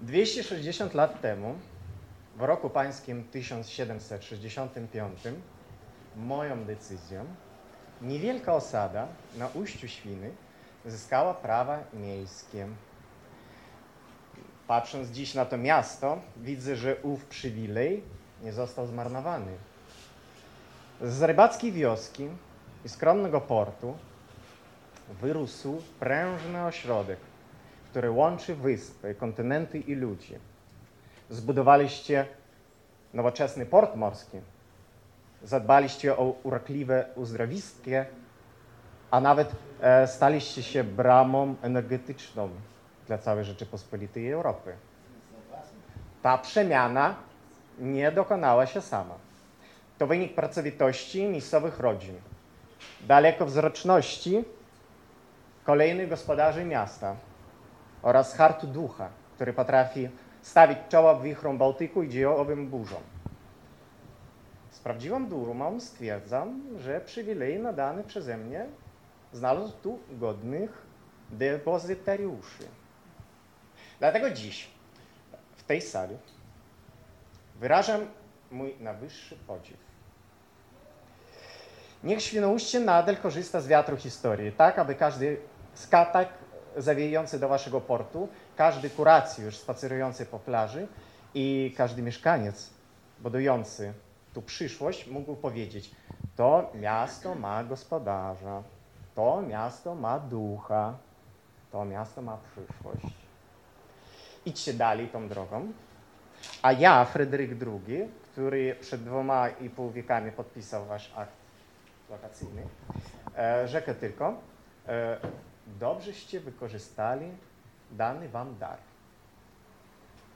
260 lat temu, w roku pańskim 1765, moją decyzją niewielka osada na ujściu Świny zyskała prawa miejskie. Patrząc dziś na to miasto, widzę, że ów przywilej nie został zmarnowany. Z rybackiej wioski i skromnego portu wyrósł prężny ośrodek, który łączy wyspy, kontynenty i ludzi. Zbudowaliście nowoczesny port morski, zadbaliście o urokliwe uzdrowiskie, a nawet staliście się bramą energetyczną dla całej Rzeczypospolitej Europy. Ta przemiana nie dokonała się sama. To wynik pracowitości miejscowych rodzin, dalekowzroczności kolejnych gospodarzy miasta oraz hartu ducha, który potrafi stawić czoła wichrom Bałtyku i dziejowym burzom. Z prawdziwą dumą stwierdzam, że przywilej nadany przeze mnie znalazł tu godnych depozytariuszy. Dlatego dziś w tej sali wyrażam mój najwyższy podziw. Niech Świnoujście nadal korzysta z wiatru historii, tak aby każdy skatak zawiejący do waszego portu, każdy kuracjusz spacerujący po plaży i każdy mieszkaniec budujący tu przyszłość mógł powiedzieć: to miasto ma gospodarza, to miasto ma ducha, to miasto ma przyszłość. Idźcie dalej tą drogą, a ja, Fryderyk II, który przed 2,5 wiekami podpisał wasz akt lokacyjny, rzekę tylko, dobrzeście wykorzystali dany wam dar.